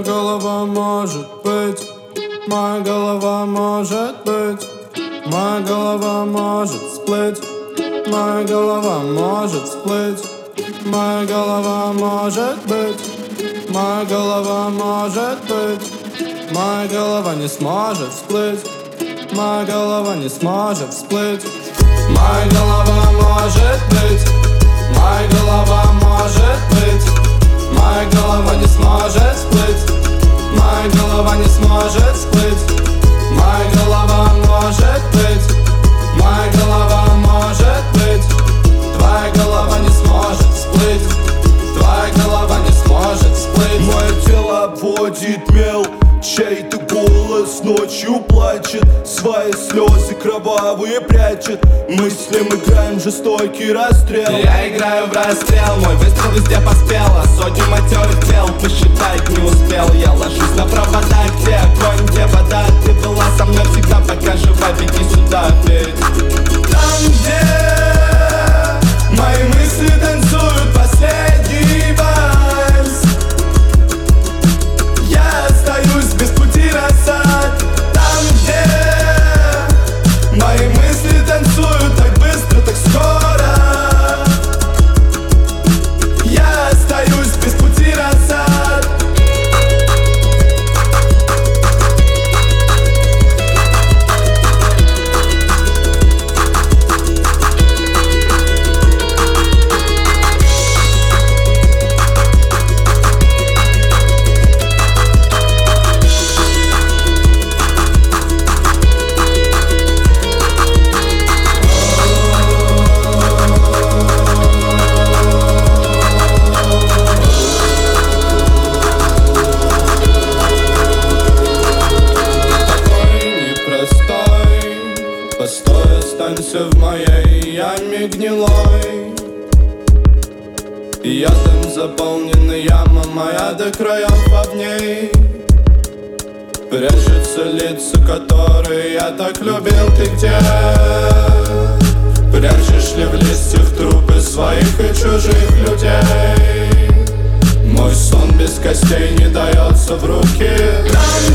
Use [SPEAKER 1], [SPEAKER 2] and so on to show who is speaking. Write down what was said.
[SPEAKER 1] голова может быть, моя голова может быть, моя голова может всплыть, моя голова может всплыть, моя голова может быть, моя голова может быть, моя голова не сможет всплыть, моя голова не сможет всплыть, моя голова может быть, моя голова может быть, моя голова не сможет всплыть, моя голова не сможет всплыть, моя голова может быть, моя голова может быть, твоя голова не сможет всплыть, твоя голова не сможет всплыть.
[SPEAKER 2] Мое тело обводит мел, чей-то голос ночью плачет, свои слезы кровавые прячет. Мыслям играем жестокий расстрел.
[SPEAKER 3] Я играю в расстрел, мой выстрел везде поспел, а сотни матерых тел посчитать не успел. Я ложусь на провода, где огонь, где вода. Ты была со мной всегда, пока жива, беги сюда, ведь там, где мои мысли танцуют последний вальс, я остаюсь без пути назад. Там, где мои мысли танцуют так быстро, так скоро, я остаюсь без пути назад.
[SPEAKER 1] Постой, останься в моей яме гнилой. Ядом заполнена яма моя до краев, а в ней прячутся лица, которые я так любил. Ты где? Прячешь ли в листьях трупы своих и чужих людей? Мой сон без костей не дается в руки.